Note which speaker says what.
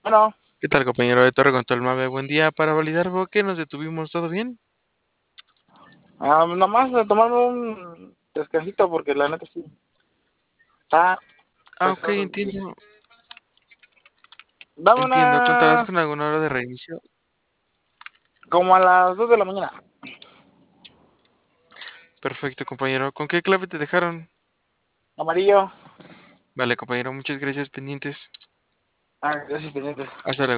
Speaker 1: Bueno,
Speaker 2: ¿Qué tal, compañero de Torre Control Mave? Buen día. Para validar, ¿por qué nos detuvimos? ¿Todo bien?
Speaker 1: nomás de tomarme un descansito porque la neta sí está
Speaker 2: Ah, ok,
Speaker 1: pesado el día.
Speaker 2: entiendo.
Speaker 1: Dame
Speaker 2: Entiendo. ¿Contarás
Speaker 1: una
Speaker 2: con alguna hora de reinicio?
Speaker 1: como a las 2 de la mañana.
Speaker 2: Perfecto, compañero. ¿Con qué clave te dejaron?
Speaker 1: Amarillo.
Speaker 2: Vale, compañero. Muchas gracias, pendientes.
Speaker 1: Gracias, pendientes.
Speaker 2: Hasta luego.